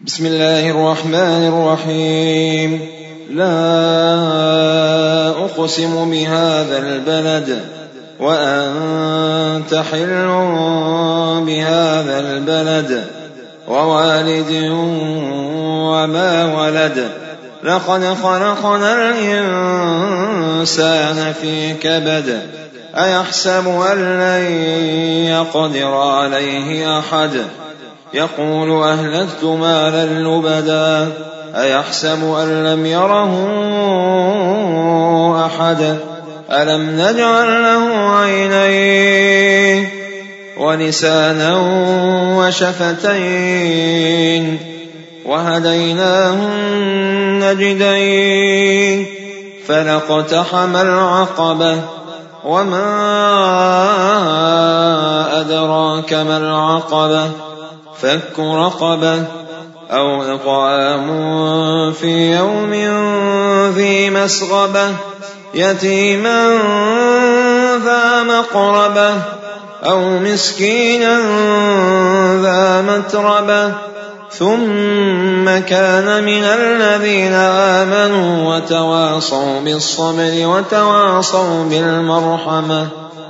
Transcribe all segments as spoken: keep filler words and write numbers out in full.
بسم الله الرحمن الرحيم. لا أقسم بهذا البلد وأنت حل بهذا البلد ووالد وما ولد لقد خلقنا الإنسان في كبد أيحسب أن لن يقدر عليه أحد يقول أهلكت مالا لبدا أيحسب أن لم يره أحد ألم نجعل له عينين ولسانا وشفتين وهديناه النجدين فلاقتحم العقبة وما أدراك ما العقبة فك رقبة أو إطعام في يوم ذي مسغبة يتيما ذا مقربة أو مسكينا ذا متربة ثم كان من الذين آمنوا وتواصوا بالصبر وتواصوا بالمرحمة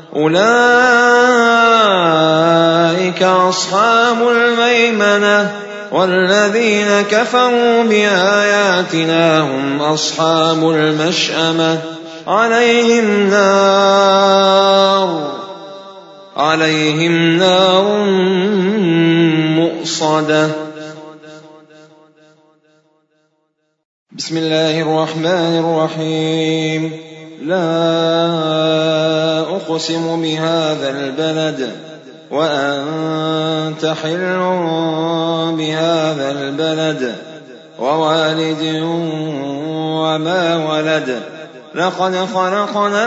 أولئك أصحاب الميمنة والذين كفروا بآياتنا هم أصحاب المشأمة عليهم نار عليهم نار مؤصدة. بسم الله الرحمن الرحيم. لا أقسم بهذا البلد وأنت حل بهذا البلد ووالد وما ولد لقد خلقنا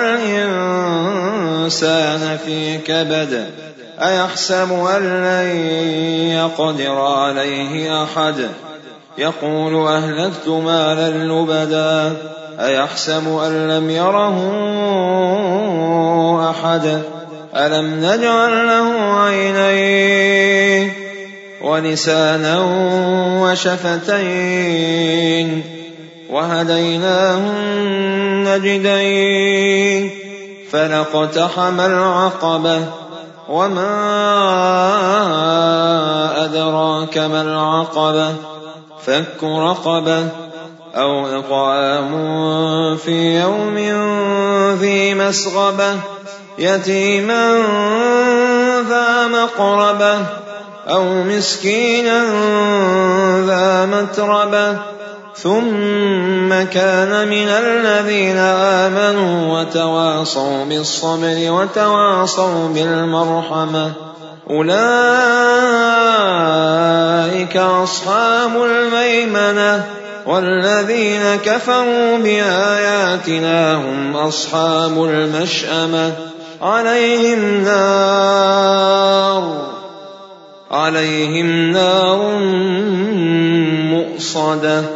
الإنسان في كبد أيحسب أن لن يقدر عليه أحد يقول أهلكت مالا لبدا أيحسب أن لم يره أحد ألم نجعل له عينين ولسانا وشفتين وهديناه النجدين فلاقتحم العقبة وما أدراك ما العقبة فك رقبة أو إطعام في يوم ذي مسغبة يتيما ذا مقربة أو مسكينا ذا متربة ثم كان من الذين آمنوا وتواصوا بالصبر وتواصوا بالمرحمة أولئك أصحاب الميمنة والذين كفروا بآياتنا هم أصحاب المشأمة عليهم نار عليهم نار مؤصدة.